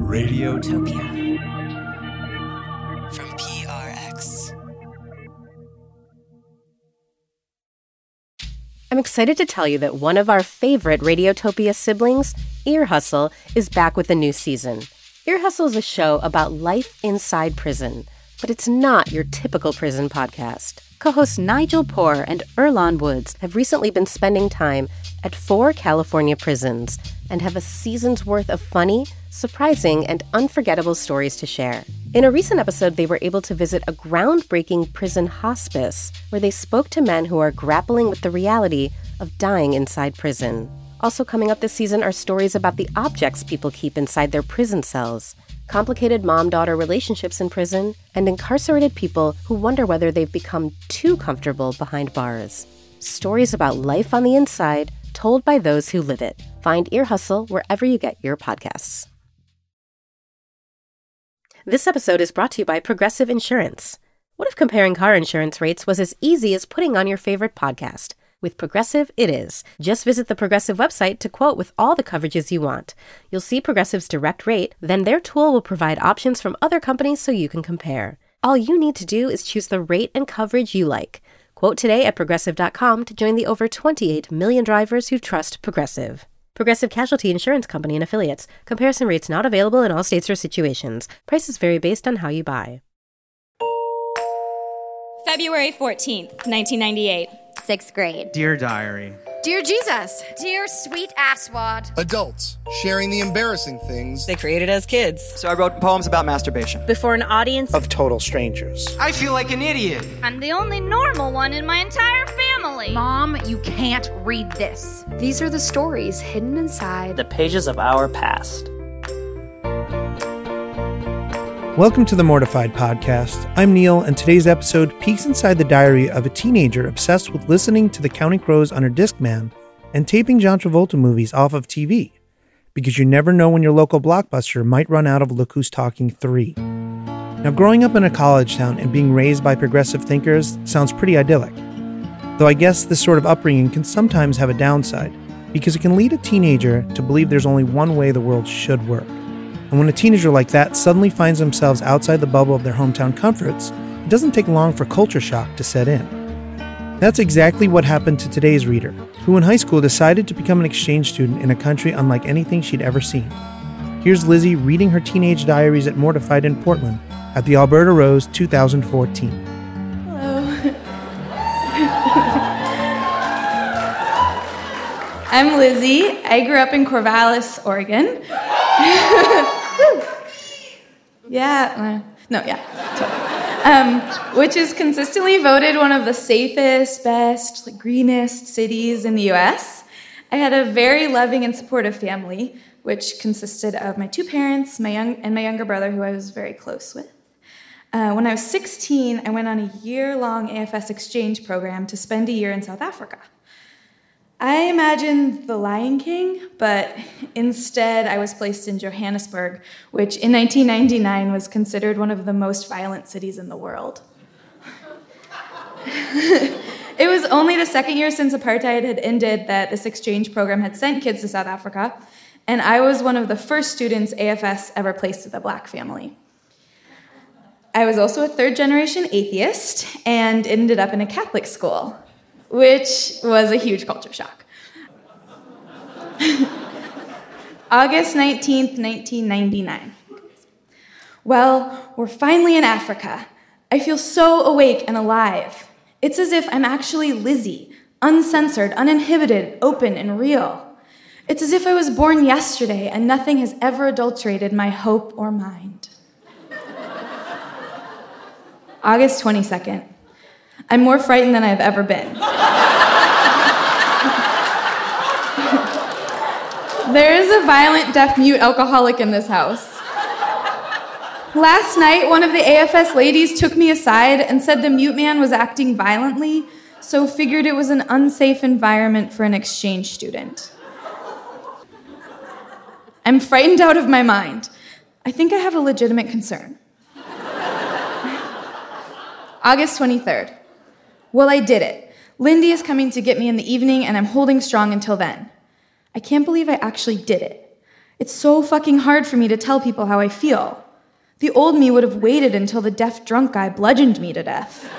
Radiotopia. From PRX. I'm excited to tell you that one of our favorite Radiotopia siblings, Ear Hustle, is back with a new season. Ear Hustle is a show about life inside prison, but it's not your typical prison podcast. Co-hosts Nigel Poor and Earlonne Woods have recently been spending time at 4 California prisons and have a season's worth of funny, surprising, and unforgettable stories to share. In a recent episode, they were able to visit a groundbreaking prison hospice where they spoke to men who are grappling with the reality of dying inside prison. Also coming up this season are stories about the objects people keep inside their prison cells, complicated mom-daughter relationships in prison, and incarcerated people who wonder whether they've become too comfortable behind bars. Stories about life on the inside, told by those who live it. Find Ear Hustle wherever you get your podcasts. This episode is brought to you by Progressive Insurance. What if comparing car insurance rates was as easy as putting on your favorite podcast? With Progressive, it is. Just visit the Progressive website to quote with all the coverages you want. You'll see Progressive's direct rate, then their tool will provide options from other companies so you can compare. All you need to do is choose the rate and coverage you like. Quote today at Progressive.com to join the over 28 million drivers who trust Progressive. Progressive Casualty Insurance Company and Affiliates. Comparison rates not available in all states or situations. Prices vary based on how you buy. February 14th, 1998. 6th grade. Dear Diary. Dear Jesus. Dear sweet asswad. Adults sharing the embarrassing things they created as kids. So I wrote poems about masturbation. Before an audience of total strangers. I feel like an idiot. I'm the only normal one in my entire family. Mom, you can't read this. These are the stories hidden inside the pages of our past. Welcome to the Mortified Podcast. I'm Neil, and today's episode peeks inside the diary of a teenager obsessed with listening to the Counting Crows on her Discman and taping John Travolta movies off of TV, because you never know when your local Blockbuster might run out of Look Who's Talking 3. Now, growing up in a college town and being raised by progressive thinkers sounds pretty idyllic, though I guess this sort of upbringing can sometimes have a downside, because it can lead a teenager to believe there's only one way the world should work. And when a teenager like that suddenly finds themselves outside the bubble of their hometown comforts, it doesn't take long for culture shock to set in. That's exactly what happened to today's reader, who in high school decided to become an exchange student in a country unlike anything she'd ever seen. Here's Lizzie reading her teenage diaries at Mortified in Portland at the Alberta Rose 2014. Hello. I'm Lizzie. I grew up in Corvallis, Oregon. Which is consistently voted one of the safest, best, greenest cities in the U.S. I had a very loving and supportive family, which consisted of my 2 parents, my younger brother, who I was very close with. When I was 16, I went on a year-long AFS exchange program to spend a year in South Africa. I imagined The Lion King, but instead I was placed in Johannesburg, which in 1999 was considered one of the most violent cities in the world. It was only the 2nd year since apartheid had ended that this exchange program had sent kids to South Africa, and I was one of the first students AFS ever placed with a black family. I was also a 3rd-generation atheist and ended up in a Catholic school, which was a huge culture shock. August 19th, 1999. Well, we're finally in Africa. I feel so awake and alive. It's as if I'm actually Lizzie, uncensored, uninhibited, open, and real. It's as if I was born yesterday and nothing has ever adulterated my hope or mind. August 22nd. I'm more frightened than I've ever been. There is a violent, deaf-mute alcoholic in this house. Last night, one of the AFS ladies took me aside and said the mute man was acting violently, so figured it was an unsafe environment for an exchange student. I'm frightened out of my mind. I think I have a legitimate concern. August 23rd. Well, I did it. Lindy is coming to get me in the evening, and I'm holding strong until then. I can't believe I actually did it. It's so fucking hard for me to tell people how I feel. The old me would have waited until the deaf drunk guy bludgeoned me to death.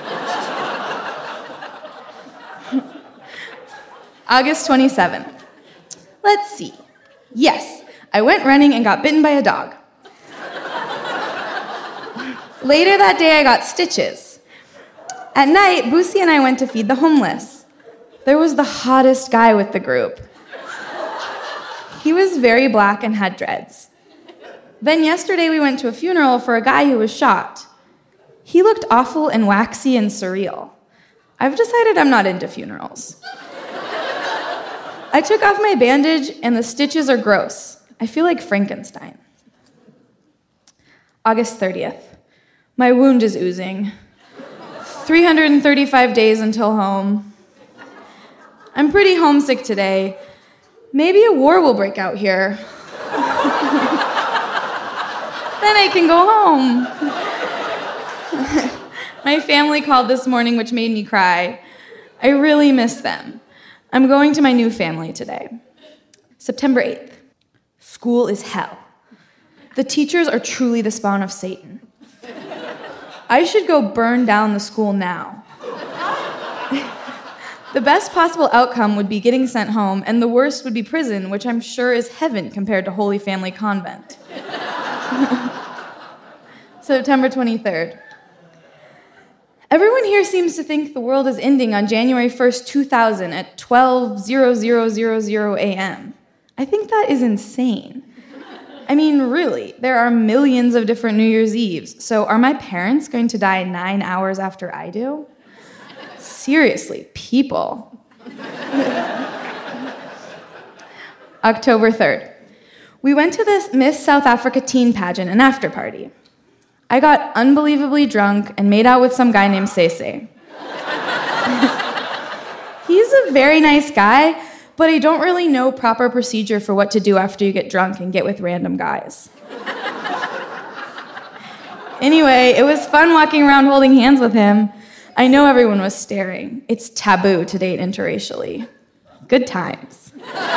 August 27th. Let's see. Yes, I went running and got bitten by a dog. Later that day, I got stitches. At night, Boosie and I went to feed the homeless. There was the hottest guy with the group. He was very black and had dreads. Then yesterday, we went to a funeral for a guy who was shot. He looked awful and waxy and surreal. I've decided I'm not into funerals. I took off my bandage, and the stitches are gross. I feel like Frankenstein. August 30th. My wound is oozing. 335 days until home. I'm pretty homesick today. Maybe a war will break out here. Then I can go home. My family called this morning, which made me cry. I really miss them. I'm going to my new family today. September 8th. School is hell. The teachers are truly the spawn of Satan. I should go burn down the school now. The best possible outcome would be getting sent home, and the worst would be prison, which I'm sure is heaven compared to Holy Family Convent. September 23rd. Everyone here seems to think the world is ending on January 1st, 2000 at 12:0000 a.m. I think that is insane. I mean, really, there are millions of different New Year's Eves, so are my parents going to die 9 hours after I do? Seriously, people. October 3rd. We went to this Miss South Africa teen pageant, an after party. I got unbelievably drunk and made out with some guy named Sese. He's a very nice guy, but I don't really know proper procedure for what to do after you get drunk and get with random guys. Anyway, it was fun walking around holding hands with him. I know everyone was staring. It's taboo to date interracially. Good times.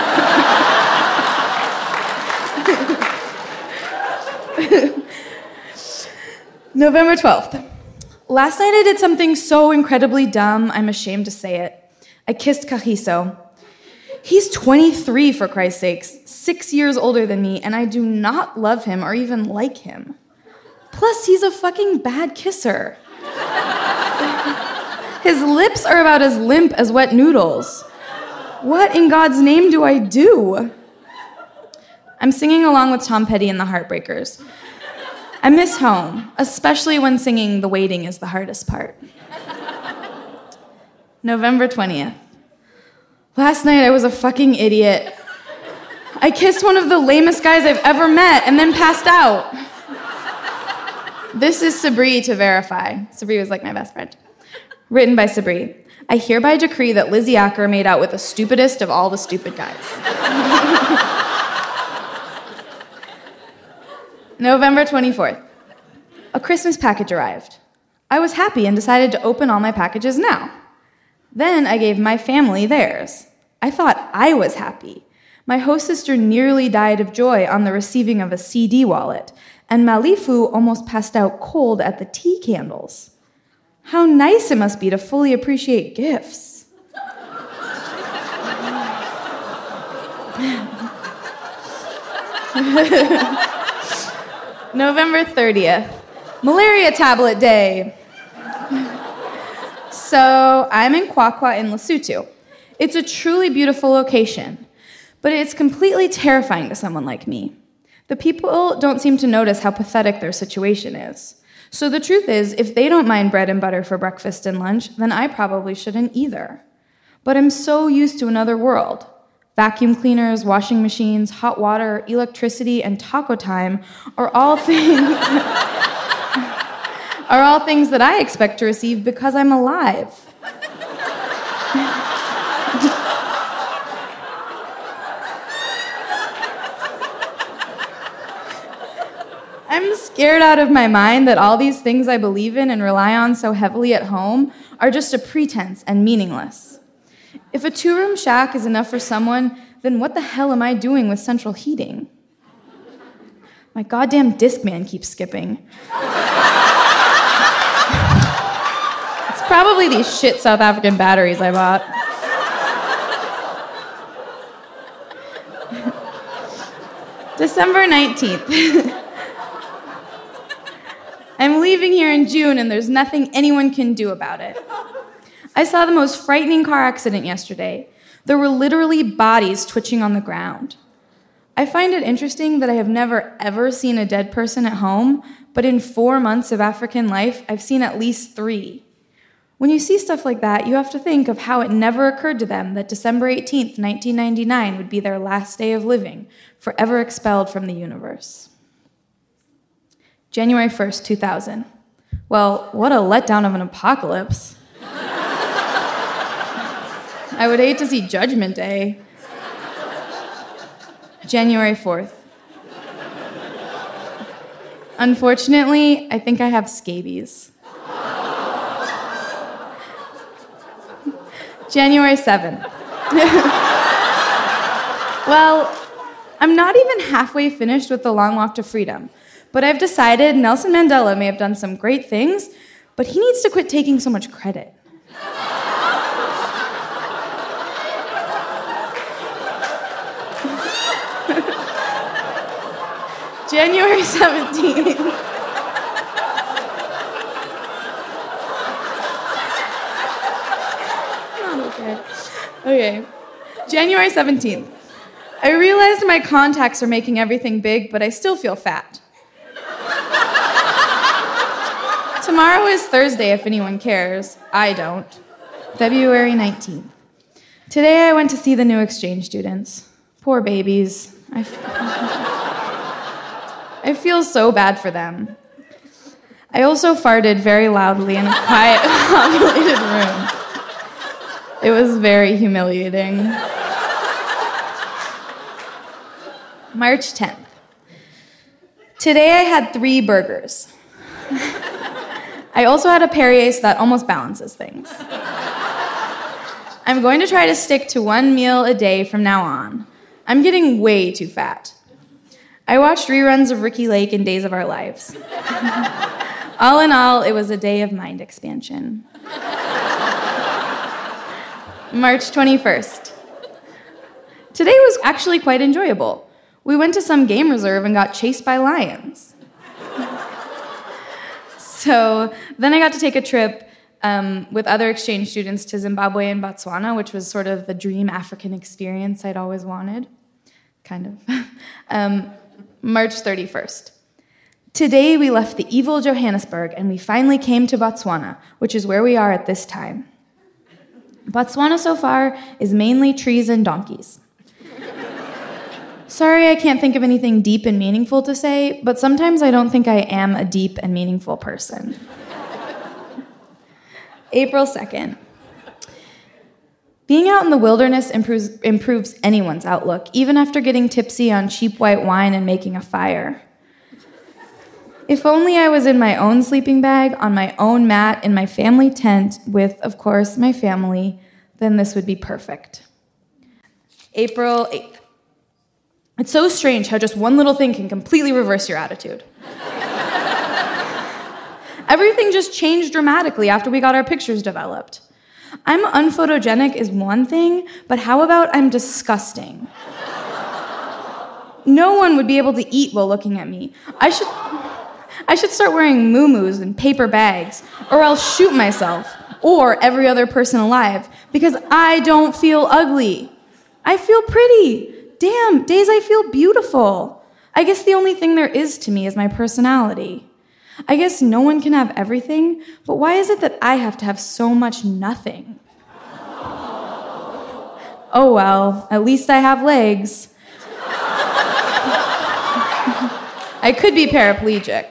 November 12th. Last night I did something so incredibly dumb, I'm ashamed to say it. I kissed Cajiso. He's 23, for Christ's sakes, 6 years older than me, and I do not love him or even like him. Plus, he's a fucking bad kisser. His lips are about as limp as wet noodles. What in God's name do I do? I'm singing along with Tom Petty and the Heartbreakers. I miss home, especially when singing The Waiting is the hardest part. November 20th. Last night I was a fucking idiot. I kissed one of the lamest guys I've ever met and then passed out. This is Sabri to verify. Sabri was like my best friend. Written by Sabri. I hereby decree that Lizzie Acker made out with the stupidest of all the stupid guys. November 24th. A Christmas package arrived. I was happy and decided to open all my packages now. Then I gave my family theirs. I thought I was happy. My host sister nearly died of joy on the receiving of a CD wallet, and Malifu almost passed out cold at the tea candles. How nice it must be to fully appreciate gifts. November 30th, Malaria Tablet Day. So I'm in Kwakwa in Lesotho. It's a truly beautiful location, but it's completely terrifying to someone like me. The people don't seem to notice how pathetic their situation is. So the truth is, if they don't mind bread and butter for breakfast and lunch, then I probably shouldn't either. But I'm so used to another world. Vacuum cleaners, washing machines, hot water, electricity, and taco time are all things that I expect to receive because I'm alive. I'm scared out of my mind that all these things I believe in and rely on so heavily at home are just a pretense and meaningless. If a 2-room shack is enough for someone, then what the hell am I doing with central heating? My goddamn Discman keeps skipping. It's probably these shit South African batteries I bought. December 19th. I'm leaving here in June and there's nothing anyone can do about it. I saw the most frightening car accident yesterday. There were literally bodies twitching on the ground. I find it interesting that I have never ever seen a dead person at home, but in 4 months of African life, I've seen at least 3. When you see stuff like that, you have to think of how it never occurred to them that December 18th, 1999 would be their last day of living, forever expelled from the universe. January 1st, 2000. Well, what a letdown of an apocalypse. I would hate to see Judgment Day. January 4th. Unfortunately, I think I have scabies. January 7th. Well, I'm not even halfway finished with the Long Walk to Freedom, but I've decided Nelson Mandela may have done some great things, but he needs to quit taking so much credit. January 17th. Okay. January 17th. I realized my contacts are making everything big, but I still feel fat. Tomorrow is Thursday, if anyone cares. I don't. February 19th. Today I went to see the new exchange students. Poor babies. I feel so bad for them. I also farted very loudly in a quiet, populated room. It was very humiliating. March 10th. Today I had 3 burgers. I also had a Perrier, so that almost balances things. I'm going to try to stick to 1 meal a day from now on. I'm getting way too fat. I watched reruns of Ricki Lake and Days of Our Lives. All in all, it was a day of mind expansion. March 21st. Today was actually quite enjoyable. We went to some game reserve and got chased by lions. So then I got to take a trip with other exchange students to Zimbabwe and Botswana, which was sort of the dream African experience I'd always wanted. Kind of. March 31st. Today we left the evil Johannesburg and we finally came to Botswana, which is where we are at this time. Botswana so far is mainly trees and donkeys. Sorry, I can't think of anything deep and meaningful to say, but sometimes I don't think I am a deep and meaningful person. April 2nd. Being out in the wilderness improves anyone's outlook, even after getting tipsy on cheap white wine and making a fire. If only I was in my own sleeping bag, on my own mat, in my family tent, with, of course, my family, then this would be perfect. April 8th. It's so strange how just one little thing can completely reverse your attitude. Everything just changed dramatically after we got our pictures developed. I'm unphotogenic is one thing, but how about I'm disgusting? No one would be able to eat while looking at me. I should start wearing muumuus and paper bags, or I'll shoot myself, or every other person alive, because I don't feel ugly. I feel pretty. Damn, days I feel beautiful. I guess the only thing there is to me is my personality. I guess no one can have everything, but why is it that I have to have so much nothing? Oh well, at least I have legs. I could be paraplegic.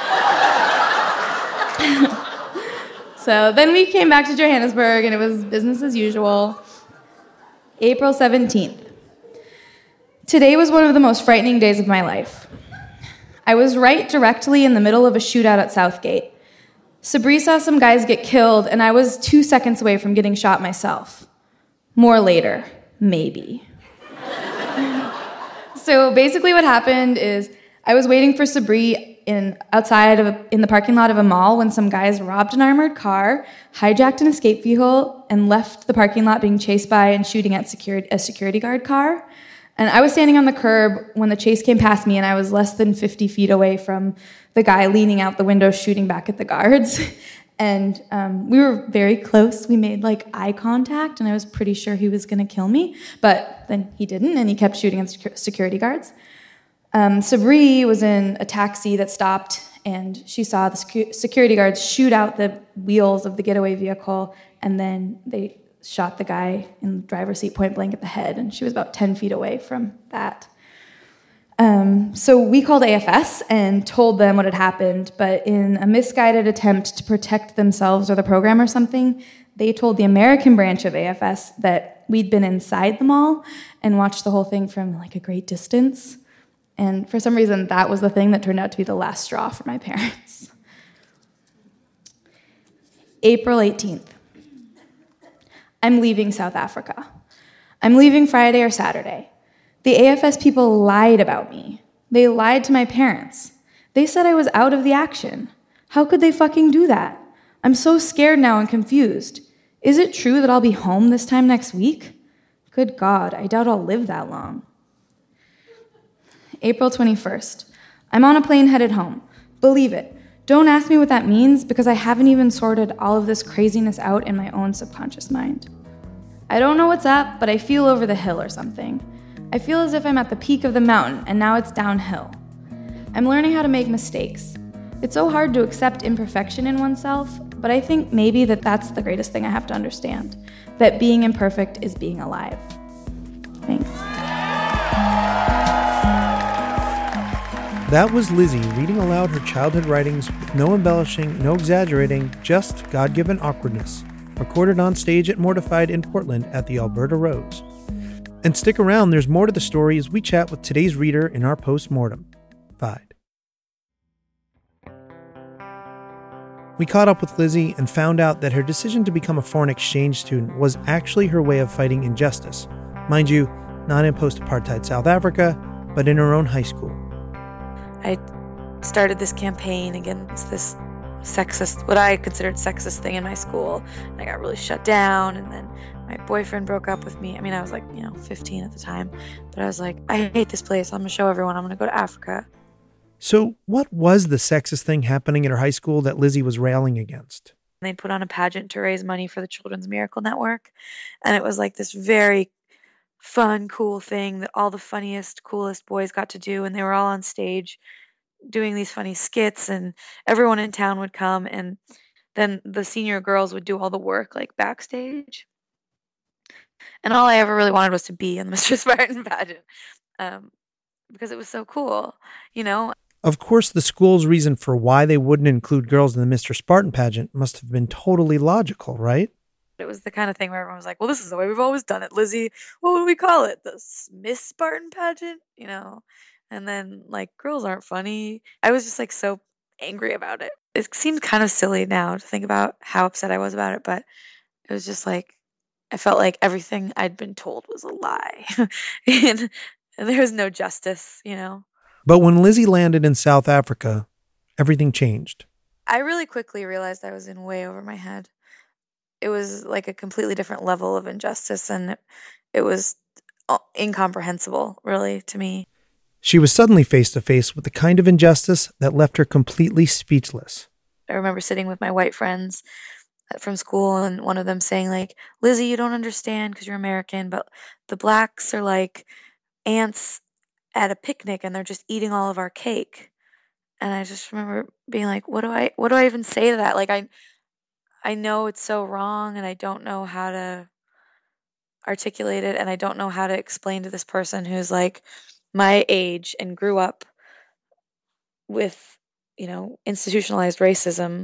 So then we came back to Johannesburg and it was business as usual. April 17th. Today was one of the most frightening days of my life. I was right directly in the middle of a shootout at Southgate. Sabri saw some guys get killed, and I was 2 seconds away from getting shot myself. More later, maybe. So basically what happened is I was waiting for Sabri in the parking lot of a mall when some guys robbed an armored car, hijacked an escape vehicle, and left the parking lot being chased by and shooting at a security guard car. And I was standing on the curb when the chase came past me, and I was less than 50 feet away from the guy leaning out the window shooting back at the guards. And we were very close. We made eye contact, and I was pretty sure he was going to kill me. But then he didn't, and he kept shooting at security guards. Sabri was in a taxi that stopped, and she saw the security guards shoot out the wheels of the getaway vehicle, and then they shot the guy in the driver's seat point blank at the head, and she was about 10 feet away from that. So we called AFS and told them what had happened, but in a misguided attempt to protect themselves or the program or something, they told the American branch of AFS that we'd been inside the mall and watched the whole thing from a great distance. And for some reason, that was the thing that turned out to be the last straw for my parents. April 18th. I'm leaving South Africa. I'm leaving Friday or Saturday. The AFS people lied about me. They lied to my parents. They said I was out of the action. How could they fucking do that? I'm so scared now and confused. Is it true that I'll be home this time next week? Good God, I doubt I'll live that long. April 21st. I'm on a plane headed home. Believe it. Don't ask me what that means because I haven't even sorted all of this craziness out in my own subconscious mind. I don't know what's up, but I feel over the hill or something. I feel as if I'm at the peak of the mountain and now it's downhill. I'm learning how to make mistakes. It's so hard to accept imperfection in oneself, but I think maybe that's the greatest thing I have to understand, that being imperfect is being alive. Thanks. That was Lizzie reading aloud her childhood writings with no embellishing, no exaggerating, just God-given awkwardness, recorded on stage at Mortified in Portland at the Alberta Rose. And stick around, there's more to the story as we chat with today's reader in our post-mortem. Fide. We caught up with Lizzie and found out that her decision to become a foreign exchange student was actually her way of fighting injustice. Mind you, not in post-apartheid South Africa, but in her own high school. I started this campaign against this sexist, what I considered sexist thing in my school. And I got really shut down, and then my boyfriend broke up with me. I mean, I was 15 at the time, but I was like, I hate this place. I'm going to show everyone I'm going to go to Africa. So what was the sexist thing happening at her high school that Lizzie was railing against? They put on a pageant to raise money for the Children's Miracle Network. And it was this very fun, cool thing that all the funniest, coolest boys got to do. And they were all on stage doing these funny skits, and everyone in town would come. And then the senior girls would do all the work backstage. And all I ever really wanted was to be in the Mr. Spartan pageant because it was so cool, Of course, the school's reason for why they wouldn't include girls in the Mr. Spartan pageant must have been totally logical, right? It was the kind of thing where everyone was like, well, this is the way we've always done it, Lizzie. What would we call it? The Miss Spartan pageant? And then, girls aren't funny. I was just, so angry about it. It seems kind of silly now to think about how upset I was about it, but it was just I felt like everything I'd been told was a lie. and there was no justice, But when Lizzie landed in South Africa, everything changed. I really quickly realized I was in way over my head. It was a completely different level of injustice, and it was incomprehensible, really, to me. She was suddenly face to face with the kind of injustice that left her completely speechless. I remember sitting with my white friends from school, and one of them saying, Lizzie, you don't understand because you're American, but the blacks are like ants at a picnic, and they're just eating all of our cake. And I just remember being like, what do I even say to that? I know it's so wrong, and I don't know how to articulate it, and I don't know how to explain to this person who's my age and grew up with, institutionalized racism.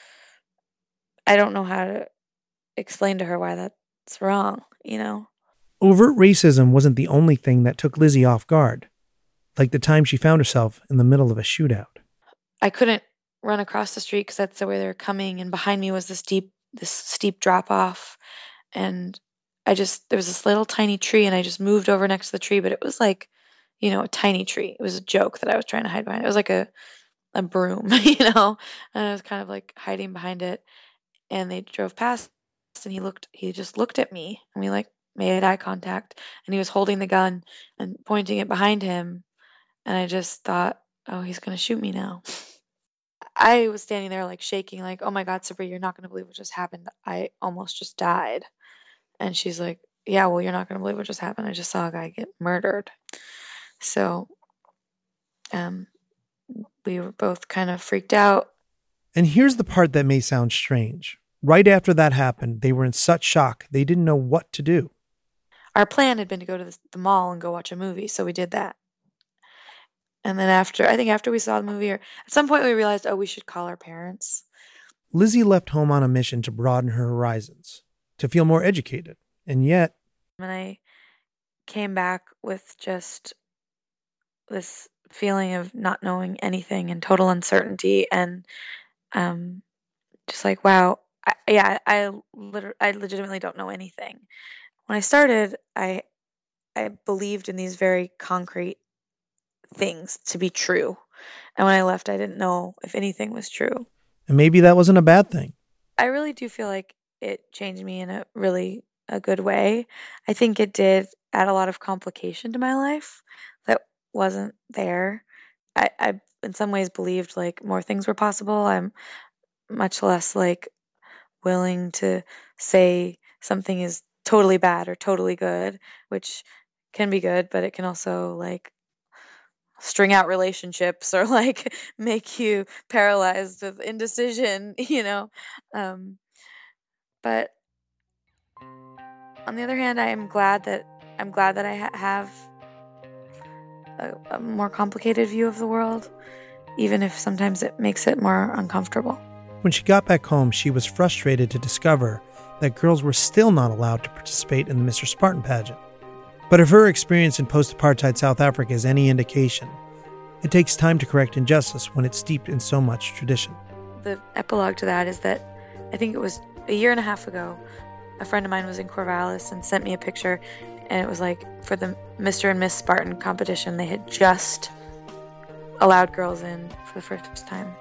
I don't know how to explain to her why that's wrong, Overt racism wasn't the only thing that took Lizzie off guard, like the time she found herself in the middle of a shootout. I couldn't run across the street because that's the way they were coming, and behind me was this steep drop off, and there was this little tiny tree, and I just moved over next to the tree, but it was a tiny tree. It was a joke that I was trying to hide behind. It was like a broom, and I was kind of like hiding behind it. And they drove past, and he just looked at me, and we like made eye contact, and he was holding the gun and pointing it behind him. And I just thought, oh, he's going to shoot me now. I was standing there like shaking, like, oh my God, Sabri, you're not going to believe what just happened. I almost just died. And she's like, yeah, well, you're not going to believe what just happened. I just saw a guy get murdered. So we were both kind of freaked out. And here's the part that may sound strange. Right after that happened, they were in such shock, they didn't know what to do. Our plan had been to go to the mall and go watch a movie, so we did that. And then after we saw the movie, or at some point we realized, oh, we should call our parents. Lizzie left home on a mission to broaden her horizons, to feel more educated. And yet... And I came back with just this feeling of not knowing anything and total uncertainty, and just like, wow, I legitimately don't know anything. When I started, I believed in these very concrete things to be true. And when I left, I didn't know if anything was true. And maybe that wasn't a bad thing. I really do feel like it changed me in a good way. I think it did add a lot of complication to my life that wasn't there. I in some ways believed like more things were possible. I'm much less like willing to say something is totally bad or totally good, which can be good, but it can also like string out relationships or like make you paralyzed with indecision, But on the other hand, I'm glad that I have a more complicated view of the world, even if sometimes it makes it more uncomfortable. When she got back home, she was frustrated to discover that girls were still not allowed to participate in the Mr. Spartan pageant. But if her experience in post-apartheid South Africa is any indication, it takes time to correct injustice when it's steeped in so much tradition. The epilogue to that is that I think it was a year and a half ago, a friend of mine was in Corvallis and sent me a picture, and it was like for the Mr. and Miss Spartan competition, they had just allowed girls in for the first time.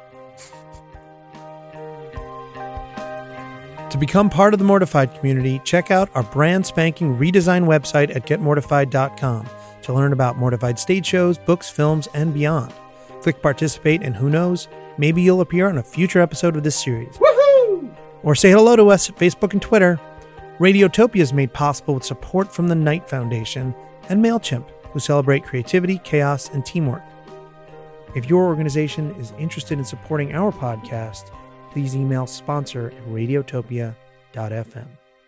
To become part of the Mortified community, check out our brand spanking redesigned website at getmortified.com to learn about Mortified stage shows, books, films, and beyond. Click participate, and who knows, maybe you'll appear on a future episode of this series. Woohoo! Or say hello to us at Facebook and Twitter. Radiotopia is made possible with support from the Knight Foundation and MailChimp, who celebrate creativity, chaos, and teamwork. If your organization is interested in supporting our podcast, please email sponsor@radiotopia.fm.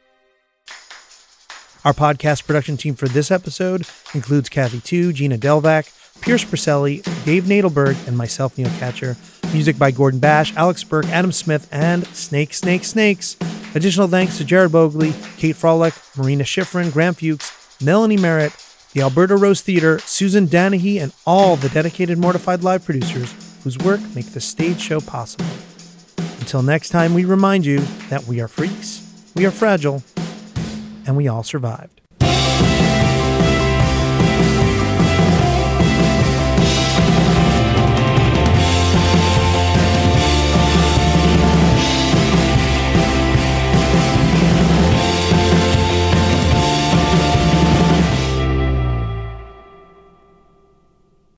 Our podcast production team for this episode includes Kathy Tu, Gina Delvac, Pierce Perselli, Dave Nadelberg, and myself, Neil Katcher. Music by Gordon Bash, Alex Burke, Adam Smith, and Snakes. Additional thanks to Jared Bogley, Kate Frolick, Marina Schifrin, Graham Fuchs, Melanie Merritt, the Alberta Rose Theater, Susan Danahy, and all the dedicated Mortified Live producers whose work make this stage show possible. Until next time, we remind you that we are freaks, we are fragile, and we all survived.